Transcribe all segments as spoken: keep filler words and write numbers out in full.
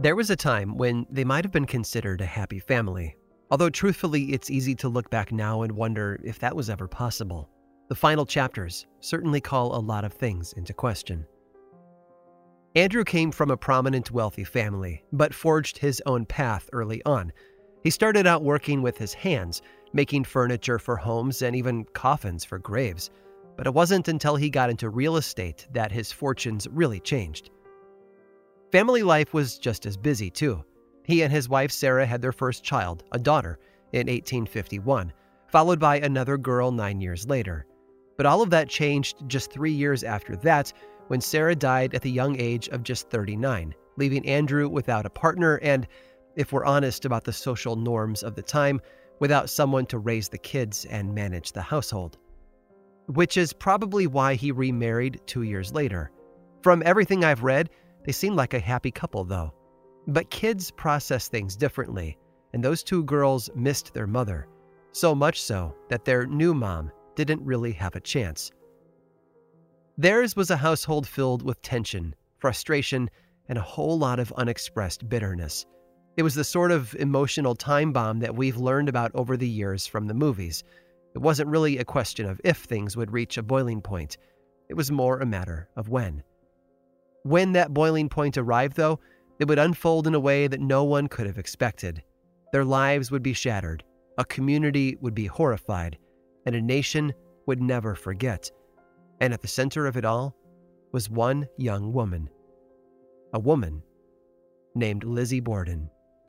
There was a time when they might have been considered a happy family, although truthfully it's easy to look back now and wonder if that was ever possible. The final chapters certainly call a lot of things into question. Andrew came from a prominent, wealthy family, but forged his own path early on. He started out working with his hands, making furniture for homes and even coffins for graves. But it wasn't until he got into real estate that his fortunes really changed. Family life was just as busy, too. He and his wife Sarah had their first child, a daughter, in eighteen fifty-one, followed by another girl nine years later. But all of that changed just three years after that, when Sarah died at the young age of just thirty-nine, leaving Andrew without a partner and, if we're honest about the social norms of the time, without someone to raise the kids and manage the household. Which is probably why he remarried two years later. From everything I've read, they seem like a happy couple, though. But kids process things differently, and those two girls missed their mother, so much so that their new mom didn't really have a chance. Theirs was a household filled with tension, frustration, and a whole lot of unexpressed bitterness. It was the sort of emotional time bomb that we've learned about over the years from the movies. It wasn't really a question of if things would reach a boiling point. It was more a matter of when. When that boiling point arrived, though, it would unfold in a way that no one could have expected. Their lives would be shattered, a community would be horrified, and a nation would never forget. And at the center of it all was one young woman. A woman named Lizzie Borden.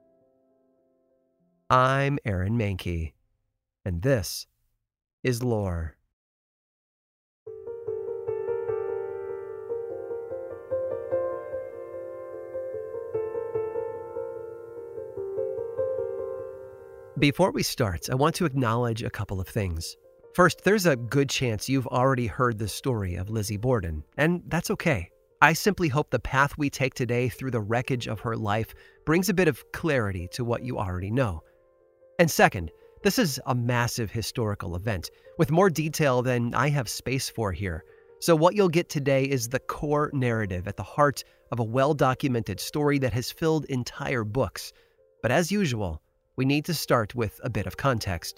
I'm Aaron Mahnke, and this is Lore. Before we start, I want to acknowledge a couple of things. First, there's a good chance you've already heard the story of Lizzie Borden, and that's okay. I simply hope the path we take today through the wreckage of her life brings a bit of clarity to what you already know. And second, this is a massive historical event, with more detail than I have space for here. So what you'll get today is the core narrative at the heart of a well-documented story that has filled entire books. But as usual, we need to start with a bit of context.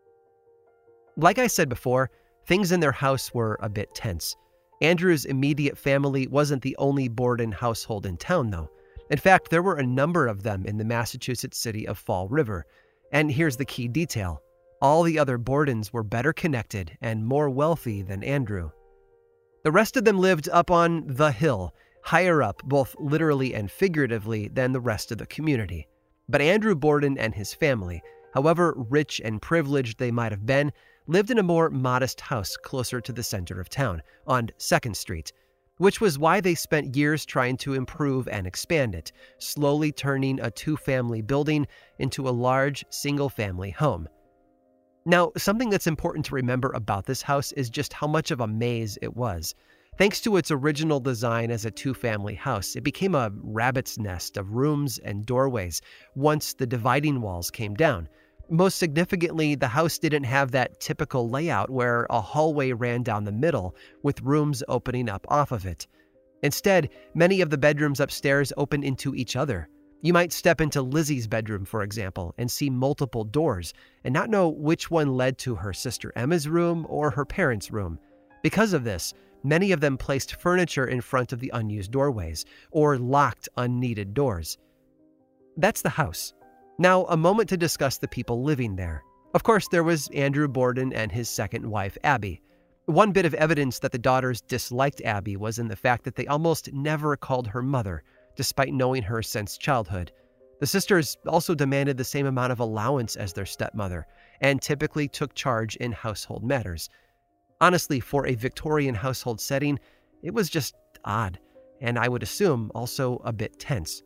Like I said before, things in their house were a bit tense. Andrew's immediate family wasn't the only Borden household in town, though. In fact, there were a number of them in the Massachusetts city of Fall River. And here's the key detail. All the other Bordens were better connected and more wealthy than Andrew. The rest of them lived up on the hill, higher up, both literally and figuratively, than the rest of the community. But Andrew Borden and his family, however rich and privileged they might have been, lived in a more modest house closer to the center of town, on second street, which was why they spent years trying to improve and expand it, slowly turning a two-family building into a large, single-family home. Now, something that's important to remember about this house is just how much of a maze it was. Thanks to its original design as a two-family house, it became a rabbit's nest of rooms and doorways once the dividing walls came down. Most significantly, the house didn't have that typical layout where a hallway ran down the middle with rooms opening up off of it. Instead, many of the bedrooms upstairs opened into each other. You might step into Lizzie's bedroom, for example, and see multiple doors and not know which one led to her sister Emma's room or her parents' room. Because of this, many of them placed furniture in front of the unused doorways or locked unneeded doors. That's the house. Now, a moment to discuss the people living there. Of course, there was Andrew Borden and his second wife, Abby. One bit of evidence that the daughters disliked Abby was in the fact that they almost never called her mother, despite knowing her since childhood. The sisters also demanded the same amount of allowance as their stepmother, and typically took charge in household matters. Honestly, for a Victorian household setting, it was just odd, and I would assume also a bit tense.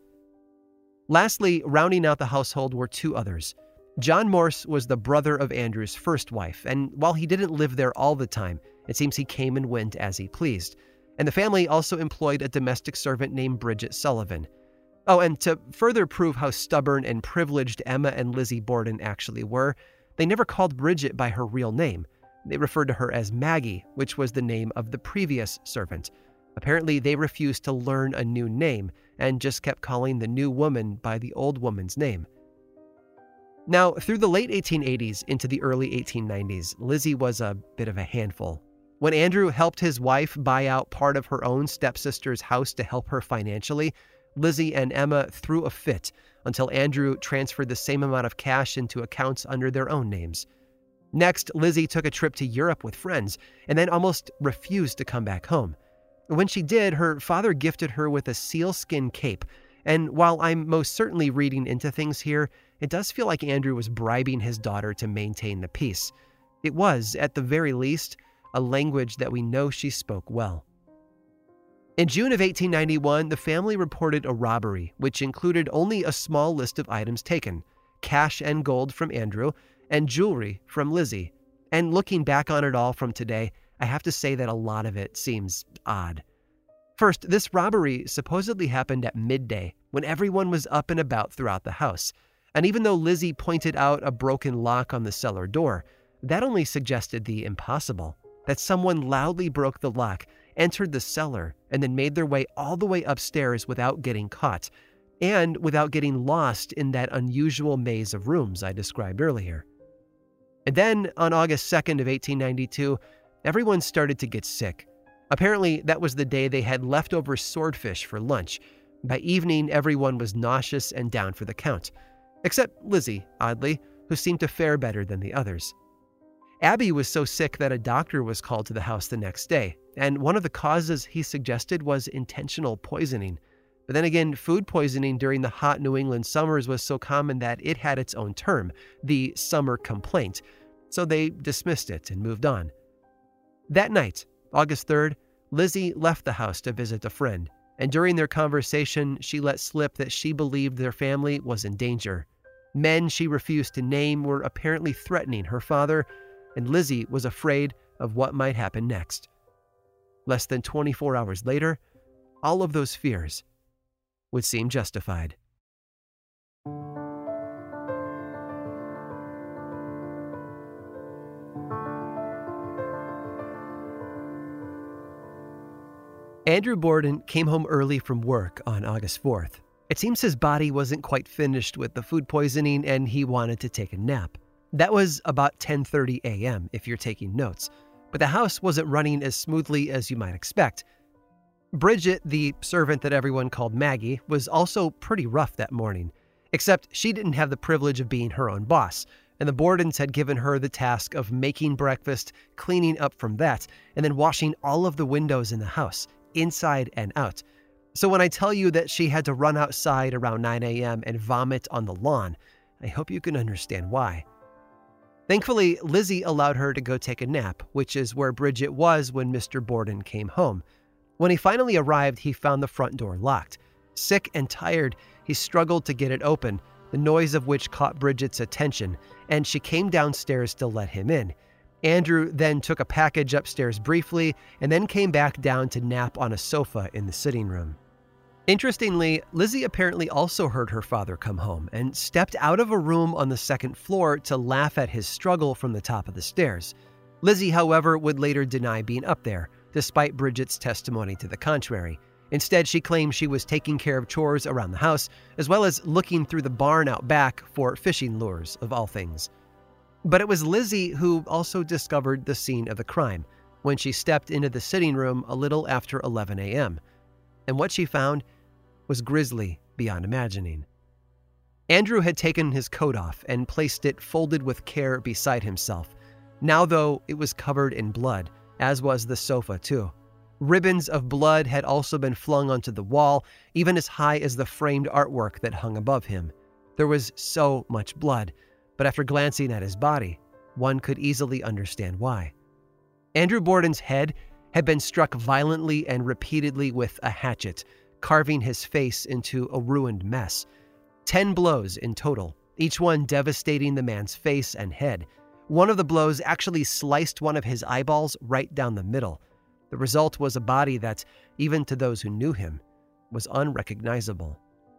Lastly, rounding out the household were two others. John Morse was the brother of Andrew's first wife, and while he didn't live there all the time, it seems he came and went as he pleased. And the family also employed a domestic servant named Bridget Sullivan. Oh, and to further prove how stubborn and privileged Emma and Lizzie Borden actually were, they never called Bridget by her real name. They referred to her as Maggie, which was the name of the previous servant. Apparently, they refused to learn a new name and just kept calling the new woman by the old woman's name. Now, through the late eighteen eighties into the early eighteen nineties, Lizzie was a bit of a handful. When Andrew helped his wife buy out part of her own stepsister's house to help her financially, Lizzie and Emma threw a fit until Andrew transferred the same amount of cash into accounts under their own names. Next, Lizzie took a trip to Europe with friends and then almost refused to come back home. When she did, her father gifted her with a sealskin cape, and while I'm most certainly reading into things here, it does feel like Andrew was bribing his daughter to maintain the peace. It was, at the very least, a language that we know she spoke well. In June of eighteen ninety-one, the family reported a robbery, which included only a small list of items taken: cash and gold from Andrew, and jewelry from Lizzie. And looking back on it all from today, I have to say that a lot of it seems odd. First, this robbery supposedly happened at midday, when everyone was up and about throughout the house. And even though Lizzie pointed out a broken lock on the cellar door, that only suggested the impossible: that someone loudly broke the lock, entered the cellar, and then made their way all the way upstairs without getting caught, and without getting lost in that unusual maze of rooms I described earlier. And then, on August second of eighteen ninety-two, everyone started to get sick. Apparently, that was the day they had leftover swordfish for lunch. By evening, everyone was nauseous and down for the count. Except Lizzie, oddly, who seemed to fare better than the others. Abby was so sick that a doctor was called to the house the next day, and one of the causes he suggested was intentional poisoning. But then again, food poisoning during the hot New England summers was so common that it had its own term, the summer complaint, so they dismissed it and moved on. That night, August third, Lizzie left the house to visit a friend, and during their conversation, she let slip that she believed their family was in danger. Men she refused to name were apparently threatening her father, and Lizzie was afraid of what might happen next. Less than twenty-four hours later, all of those fears would seem justified. Andrew Borden came home early from work on August fourth. It seems his body wasn't quite finished with the food poisoning and he wanted to take a nap. That was about ten thirty a.m. if you're taking notes, but the house wasn't running as smoothly as you might expect. Bridget, the servant that everyone called Maggie, was also pretty rough that morning, except she didn't have the privilege of being her own boss, and the Bordens had given her the task of making breakfast, cleaning up from that, and then washing all of the windows in the house, inside and out. So when I tell you that she had to run outside around nine a.m. and vomit on the lawn, I hope you can understand why. Thankfully, Lizzie allowed her to go take a nap, which is where Bridget was when Mister Borden came home. When he finally arrived, he found the front door locked. Sick and tired, he struggled to get it open, the noise of which caught Bridget's attention, and she came downstairs to let him in. Andrew then took a package upstairs briefly and then came back down to nap on a sofa in the sitting room. Interestingly, Lizzie apparently also heard her father come home and stepped out of a room on the second floor to laugh at his struggle from the top of the stairs. Lizzie, however, would later deny being up there, despite Bridget's testimony to the contrary. Instead, she claimed she was taking care of chores around the house, as well as looking through the barn out back for fishing lures, of all things. But it was Lizzie who also discovered the scene of the crime when she stepped into the sitting room a little after eleven a.m. And what she found was grisly beyond imagining. Andrew had taken his coat off and placed it folded with care beside himself. Now, though, it was covered in blood, as was the sofa too. Ribbons of blood had also been flung onto the wall, even as high as the framed artwork that hung above him. There was so much blood, but after glancing at his body, one could easily understand why. Andrew Borden's head had been struck violently and repeatedly with a hatchet, carving his face into a ruined mess. Ten blows in total, each one devastating the man's face and head. One of the blows actually sliced one of his eyeballs right down the middle. The result was a body that, even to those who knew him, was unrecognizable.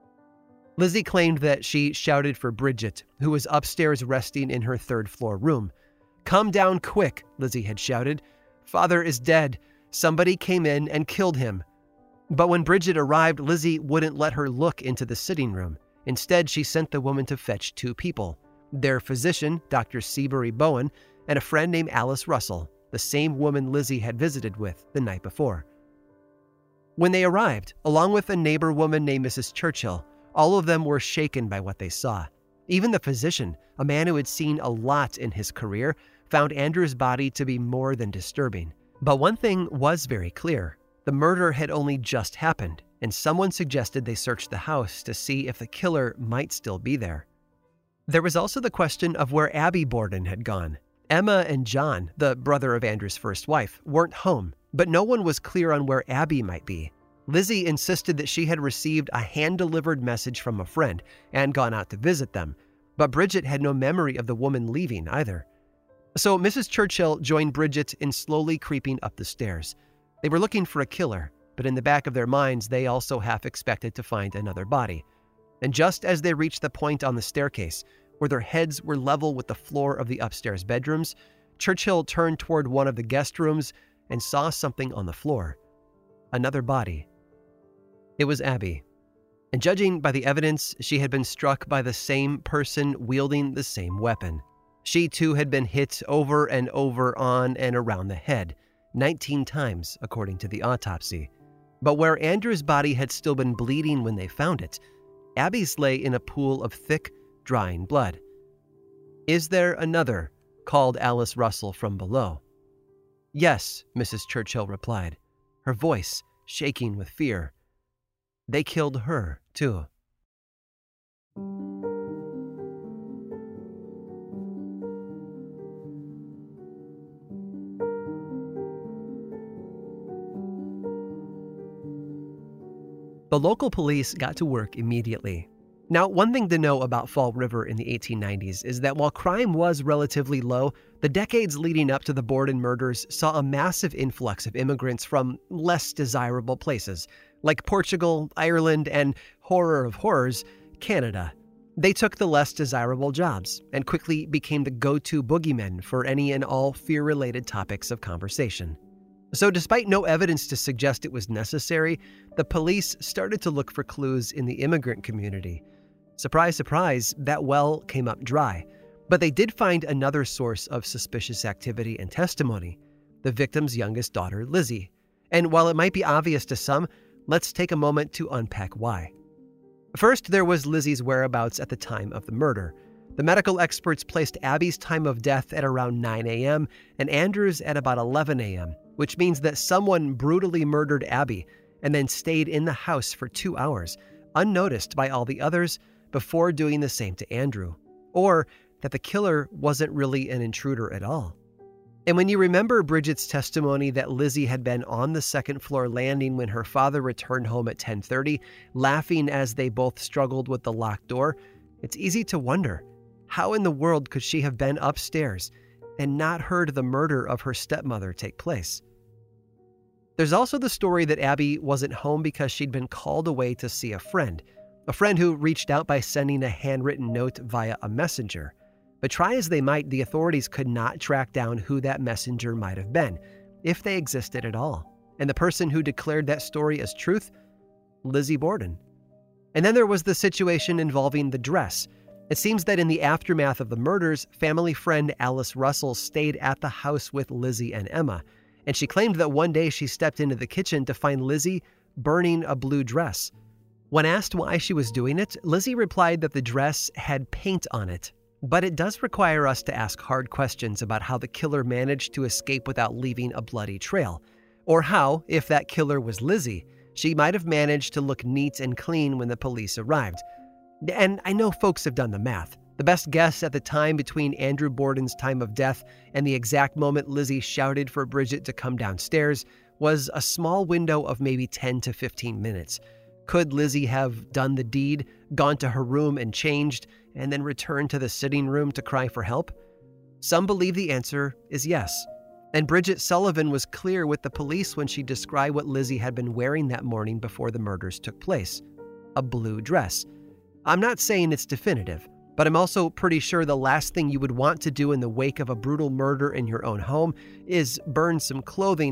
Lizzie claimed that she shouted for Bridget, who was upstairs resting in her third-floor room. "Come down quick," Lizzie had shouted. "Father is dead. Somebody came in and killed him. But when Bridget arrived, Lizzie wouldn't let her look into the sitting room. Instead, she sent the woman to fetch two people, their physician, Doctor Seabury Bowen, and a friend named Alice Russell, the same woman Lizzie had visited with the night before. When they arrived, along with a neighbor woman named Missus Churchill, all of them were shaken by what they saw. Even the physician, a man who had seen a lot in his career, found Andrew's body to be more than disturbing. But one thing was very clear. The murder had only just happened, and someone suggested they search the house to see if the killer might still be there. There was also the question of where Abby Borden had gone. Emma and John, the brother of Andrew's first wife, weren't home, but no one was clear on where Abby might be. Lizzie insisted that she had received a hand-delivered message from a friend and gone out to visit them, but Bridget had no memory of the woman leaving either. So Missus Churchill joined Bridget in slowly creeping up the stairs. They were looking for a killer, but in the back of their minds, they also half expected to find another body. And just as they reached the point on the staircase, where their heads were level with the floor of the upstairs bedrooms, Churchill turned toward one of the guest rooms and saw something on the floor. Another body. It was Abby. And judging by the evidence, she had been struck by the same person wielding the same weapon. She too had been hit over and over on and around the head, nineteen times according to the autopsy. But where Andrew's body had still been bleeding when they found it, Abby's lay in a pool of thick, drying blood. "Is there another?" called Alice Russell from below. "Yes," Missus Churchill replied, her voice shaking with fear. "They killed her, too." The local police got to work immediately. Now, one thing to know about Fall River in the eighteen nineties is that while crime was relatively low, the decades leading up to the Borden murders saw a massive influx of immigrants from less desirable places, like Portugal, Ireland, and, horror of horrors, Canada. They took the less desirable jobs and quickly became the go-to boogeymen for any and all fear-related topics of conversation. So despite no evidence to suggest it was necessary, the police started to look for clues in the immigrant community. Surprise, surprise, that well came up dry. But they did find another source of suspicious activity and testimony, the victim's youngest daughter, Lizzie. And while it might be obvious to some, let's take a moment to unpack why. First, there was Lizzie's whereabouts at the time of the murder. The medical experts placed Abby's time of death at around nine a.m. and Andrew's at about eleven a.m., which means that someone brutally murdered Abby and then stayed in the house for two hours, unnoticed by all the others, before doing the same to Andrew. Or that the killer wasn't really an intruder at all. And when you remember Bridget's testimony that Lizzie had been on the second floor landing when her father returned home at ten thirty, laughing as they both struggled with the locked door, it's easy to wonder, how in the world could she have been upstairs and not heard the murder of her stepmother take place? There's also the story that Abby wasn't home because she'd been called away to see a friend, a friend who reached out by sending a handwritten note via a messenger. But try as they might, the authorities could not track down who that messenger might have been, if they existed at all. And the person who declared that story as truth? Lizzie Borden. And then there was the situation involving the dress. It seems that in the aftermath of the murders, family friend Alice Russell stayed at the house with Lizzie and Emma, and she claimed that one day she stepped into the kitchen to find Lizzie burning a blue dress. When asked why she was doing it, Lizzie replied that the dress had paint on it. But it does require us to ask hard questions about how the killer managed to escape without leaving a bloody trail, or how, if that killer was Lizzie, she might have managed to look neat and clean when the police arrived. And I know folks have done the math. The best guess at the time between Andrew Borden's time of death and the exact moment Lizzie shouted for Bridget to come downstairs was a small window of maybe ten to fifteen minutes. Could Lizzie have done the deed, gone to her room and changed, and then returned to the sitting room to cry for help? Some believe the answer is yes. And Bridget Sullivan was clear with the police when she described what Lizzie had been wearing that morning before the murders took place. A blue dress. I'm not saying it's definitive, but I'm also pretty sure the last thing you would want to do in the wake of a brutal murder in your own home is burn some clothing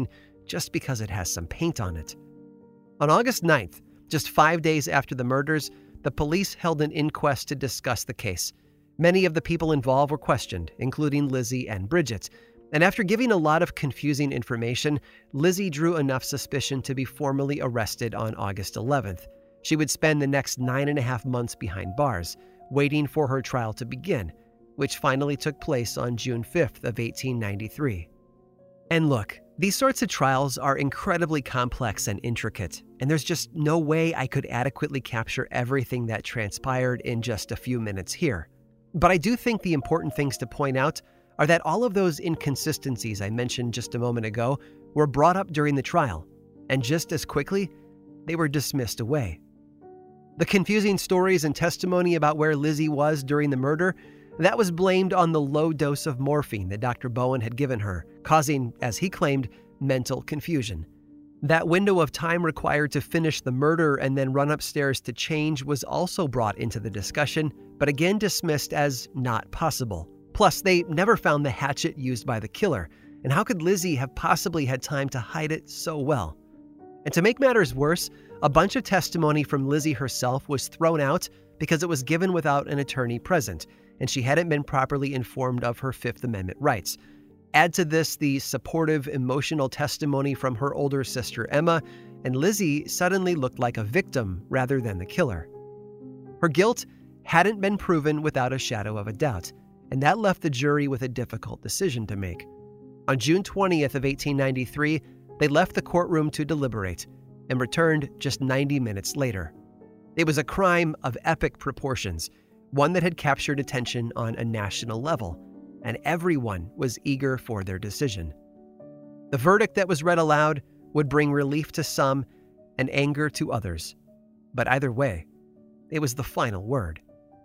just because it has some paint on it. On August ninth, just five days after the murders, the police held an inquest to discuss the case. Many of the people involved were questioned, including Lizzie and Bridget. And after giving a lot of confusing information, Lizzie drew enough suspicion to be formally arrested on August eleventh. She would spend the next nine and a half months behind bars, waiting for her trial to begin, which finally took place on June fifth of eighteen ninety-three. And look, these sorts of trials are incredibly complex and intricate, and there's just no way I could adequately capture everything that transpired in just a few minutes here. But I do think the important things to point out are that all of those inconsistencies I mentioned just a moment ago were brought up during the trial, and just as quickly, they were dismissed away. The confusing stories and testimony about where Lizzie was during the murder, that was blamed on the low dose of morphine that Doctor Bowen had given her, causing, as he claimed, mental confusion. That window of time required to finish the murder and then run upstairs to change was also brought into the discussion, but again dismissed as not possible. Plus, they never found the hatchet used by the killer, and how could Lizzie have possibly had time to hide it so well? And to make matters worse, a bunch of testimony from Lizzie herself was thrown out because it was given without an attorney present, and she hadn't been properly informed of her Fifth Amendment rights. Add to this the supportive, emotional testimony from her older sister Emma, and Lizzie suddenly looked like a victim rather than the killer. Her guilt hadn't been proven without a shadow of a doubt, and that left the jury with a difficult decision to make. On June twentieth of eighteen ninety-three, they left the courtroom to deliberate and returned just ninety minutes later. It was a crime of epic proportions, one that had captured attention on a national level, and everyone was eager for their decision. The verdict that was read aloud would bring relief to some and anger to others. But either way, it was the final word.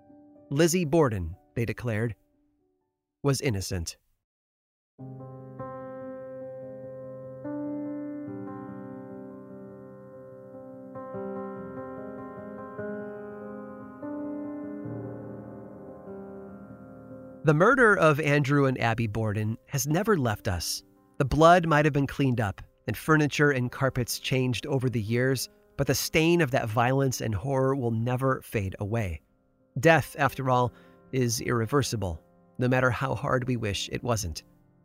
Lizzie Borden, they declared, was innocent. The murder of Andrew and Abby Borden has never left us. The blood might have been cleaned up, and furniture and carpets changed over the years, but the stain of that violence and horror will never fade away. Death, after all, is irreversible, no matter how hard we wish it wasn't.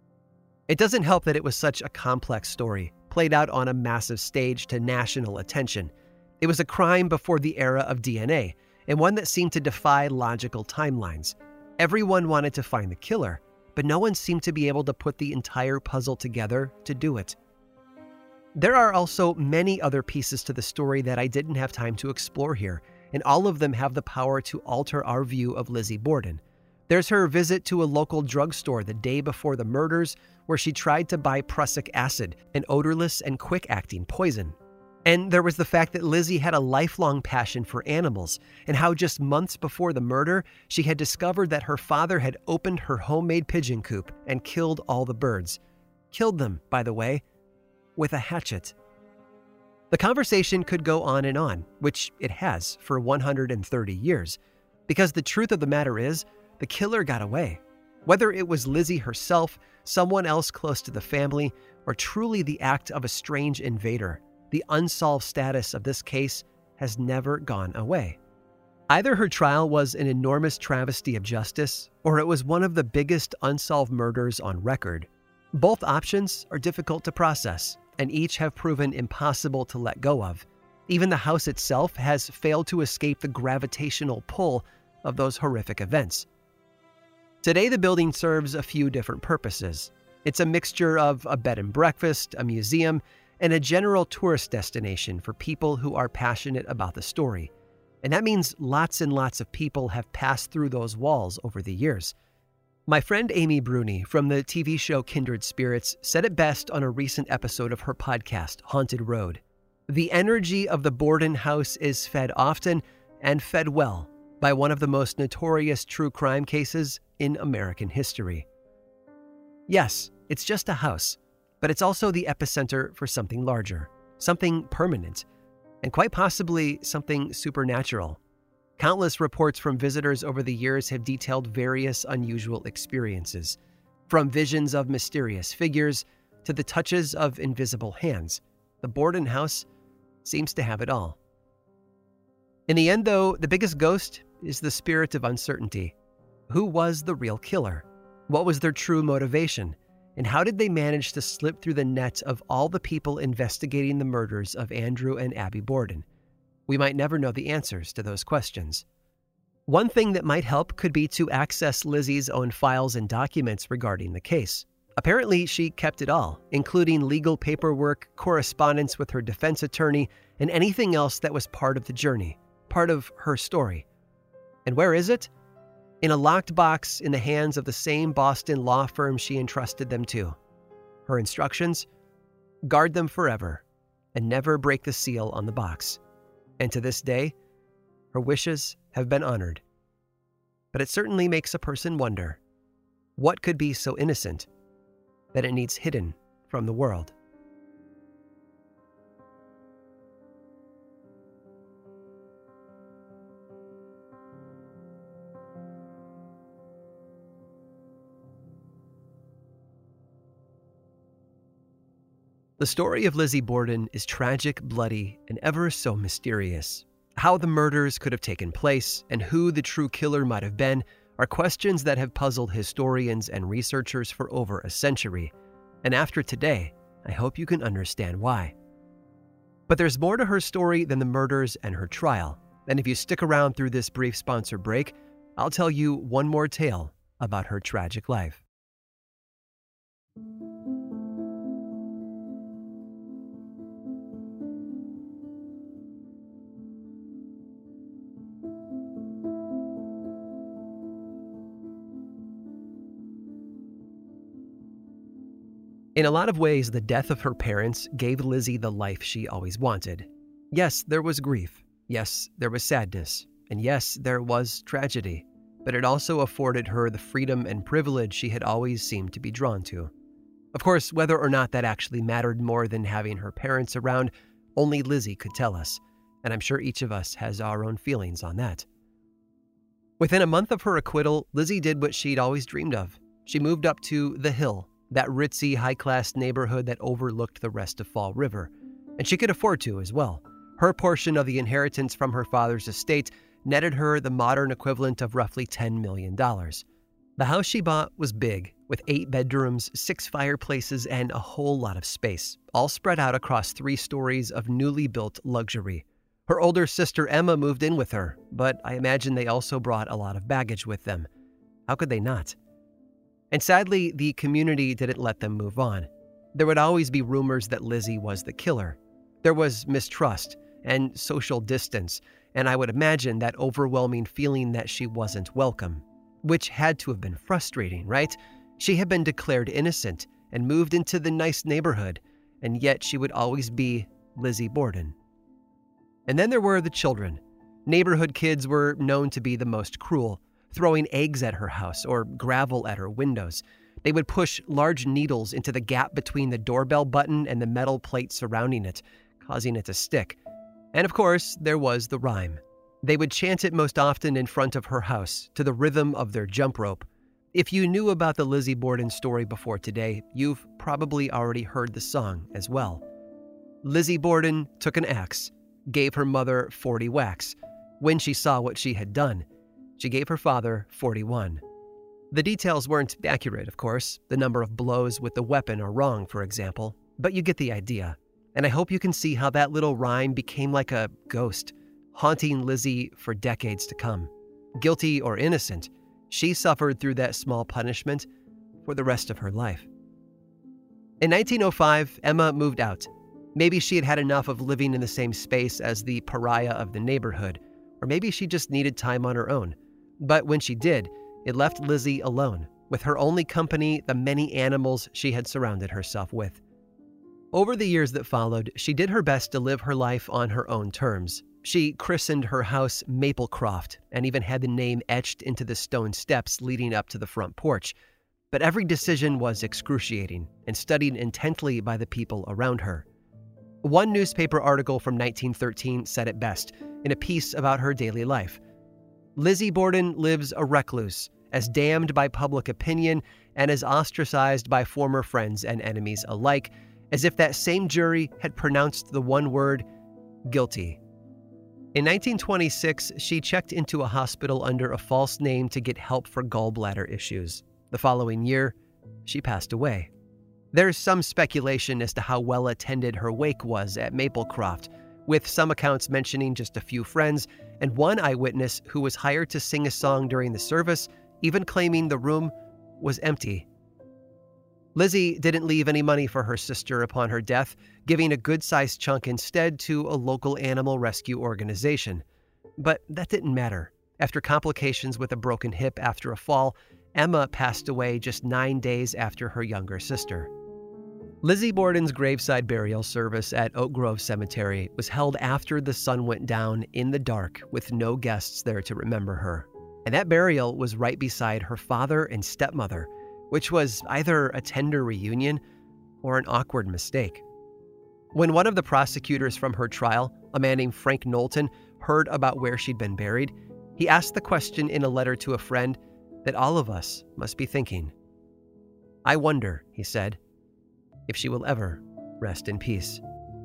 It doesn't help that it was such a complex story, played out on a massive stage to national attention. It was a crime before the era of D N A, and one that seemed to defy logical timelines. Everyone wanted to find the killer, but no one seemed to be able to put the entire puzzle together to do it. There are also many other pieces to the story that I didn't have time to explore here, and all of them have the power to alter our view of Lizzie Borden. There's her visit to a local drugstore the day before the murders, where she tried to buy prussic acid, an odorless and quick-acting poison. And there was the fact that Lizzie had a lifelong passion for animals, and how just months before the murder, she had discovered that her father had opened her homemade pigeon coop and killed all the birds. Killed them, by the way, with a hatchet. The conversation could go on and on, which it has for one hundred thirty years, because the truth of the matter is, the killer got away. Whether it was Lizzie herself, someone else close to the family, or truly the act of a strange invader, the unsolved status of this case has never gone away. Either her trial was an enormous travesty of justice, or it was one of the biggest unsolved murders on record. Both options are difficult to process, and each have proven impossible to let go of. Even the house itself has failed to escape the gravitational pull of those horrific events. Today, the building serves a few different purposes. It's a mixture of a bed and breakfast, a museum, and a general tourist destination for people who are passionate about the story. And that means lots and lots of people have passed through those walls over the years. My friend Amy Bruni from the T V show Kindred Spirits said it best on a recent episode of her podcast, Haunted Road. The energy of the Borden house is fed often and fed well by one of the most notorious true crime cases in American history. Yes, it's just a house, but it's also the epicenter for something larger, something permanent, and quite possibly something supernatural. Countless reports from visitors over the years have detailed various unusual experiences, from visions of mysterious figures to the touches of invisible hands. The Borden house seems to have it all. In the end, though, the biggest ghost is the spirit of uncertainty. Who was the real killer? What was their true motivation? And how did they manage to slip through the net of all the people investigating the murders of Andrew and Abby Borden? We might never know the answers to those questions. One thing that might help could be to access Lizzie's own files and documents regarding the case. Apparently, she kept it all, including legal paperwork, correspondence with her defense attorney, and anything else that was part of the journey, part of her story. And where is it? In a locked box in the hands of the same Boston law firm she entrusted them to. Her instructions? Guard them forever and never break the seal on the box. And to this day, her wishes have been honored. But it certainly makes a person wonder, what could be so innocent that it needs hidden from the world? The story of Lizzie Borden is tragic, bloody, and ever so mysterious. How the murders could have taken place and who the true killer might have been are questions that have puzzled historians and researchers for over a century. And after today, I hope you can understand why. But there's more to her story than the murders and her trial. And if you stick around through this brief sponsor break, I'll tell you one more tale about her tragic life. In a lot of ways, the death of her parents gave Lizzie the life she always wanted. Yes, there was grief. Yes, there was sadness. And yes, there was tragedy. But it also afforded her the freedom and privilege she had always seemed to be drawn to. Of course, whether or not that actually mattered more than having her parents around, only Lizzie could tell us. And I'm sure each of us has our own feelings on that. Within a month of her acquittal, Lizzie did what she'd always dreamed of. She moved up to The Hill, that ritzy, high-class neighborhood that overlooked the rest of Fall River. And she could afford to as well. Her portion of the inheritance from her father's estate netted her the modern equivalent of roughly ten million dollars. The house she bought was big, with eight bedrooms, six fireplaces, and a whole lot of space, all spread out across three stories of newly built luxury. Her older sister Emma moved in with her, but I imagine they also brought a lot of baggage with them. How could they not? And sadly, the community didn't let them move on. There would always be rumors that Lizzie was the killer. There was mistrust and social distance, and I would imagine that overwhelming feeling that she wasn't welcome, which had to have been frustrating, right? She had been declared innocent and moved into the nice neighborhood, and yet she would always be Lizzie Borden. And then there were the children. Neighborhood kids were known to be the most cruel, throwing eggs at her house or gravel at her windows. They would push large needles into the gap between the doorbell button and the metal plate surrounding it, causing it to stick. And of course, there was the rhyme. They would chant it most often in front of her house to the rhythm of their jump rope. If you knew about the Lizzie Borden story before today, you've probably already heard the song as well. Lizzie Borden took an axe, gave her mother forty whacks. When she saw what she had done, she gave her father forty-one. The details weren't accurate, of course. The number of blows with the weapon are wrong, for example. But you get the idea. And I hope you can see how that little rhyme became like a ghost, haunting Lizzie for decades to come. Guilty or innocent, she suffered through that small punishment for the rest of her life. In nineteen oh five, Emma moved out. Maybe she had had enough of living in the same space as the pariah of the neighborhood, or maybe she just needed time on her own. But when she did, it left Lizzie alone, with her only company the many animals she had surrounded herself with. Over the years that followed, she did her best to live her life on her own terms. She christened her house Maplecroft and even had the name etched into the stone steps leading up to the front porch. But every decision was excruciating and studied intently by the people around her. One newspaper article from nineteen thirteen said it best in a piece about her daily life. Lizzie Borden lives a recluse as damned by public opinion, and as ostracized by former friends and enemies alike, as if that same jury had pronounced the one word, guilty. In nineteen twenty-six, she checked into a hospital under a false name to get help for gallbladder issues. The following year, she passed away. There's some speculation as to how well attended her wake was at Maplecroft, with some accounts mentioning just a few friends, and one eyewitness who was hired to sing a song during the service, even claiming the room was empty. Lizzie didn't leave any money for her sister upon her death, giving a good-sized chunk instead to a local animal rescue organization. But that didn't matter. After complications with a broken hip after a fall, Emma passed away just nine days after her younger sister. Lizzie Borden's graveside burial service at Oak Grove Cemetery was held after the sun went down in the dark with no guests there to remember her. And that burial was right beside her father and stepmother, which was either a tender reunion or an awkward mistake. When one of the prosecutors from her trial, a man named Frank Knowlton, heard about where she'd been buried, he asked the question in a letter to a friend that all of us must be thinking. "I wonder," he said, "if she will ever rest in peace."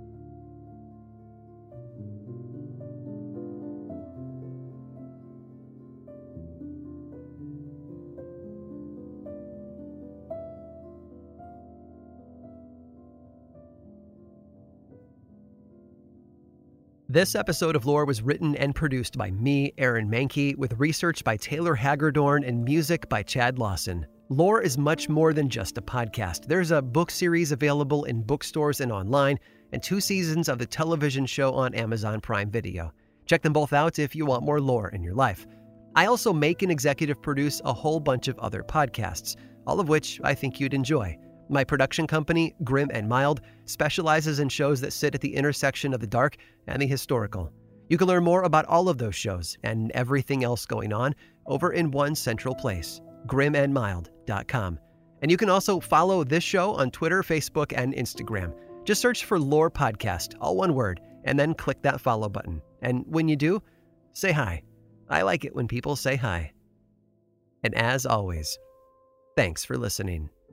This episode of Lore was written and produced by me, Aaron Mahnke, with research by Taylor Hagerdorn and music by Chad Lawson. Lore is much more than just a podcast. There's a book series available in bookstores and online, and two seasons of the television show on Amazon Prime Video. Check them both out if you want more lore in your life. I also make and executive produce a whole bunch of other podcasts, all of which I think you'd enjoy. My production company, Grim and Mild, specializes in shows that sit at the intersection of the dark and the historical. You can learn more about all of those shows and everything else going on over in one central place, grim and mild dot com. And you can also follow this show on Twitter, Facebook, and Instagram. Just search for Lore Podcast, all one word, and then click that follow button. And when you do, say hi. I like it when people say hi. And as always, thanks for listening.